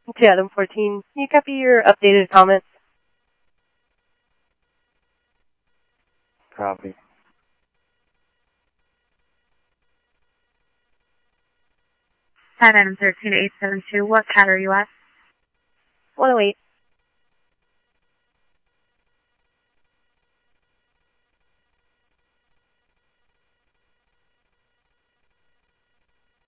To Adam 14, can you copy your updated comments? Copy. Adam 13-872, what cat are you at? 108.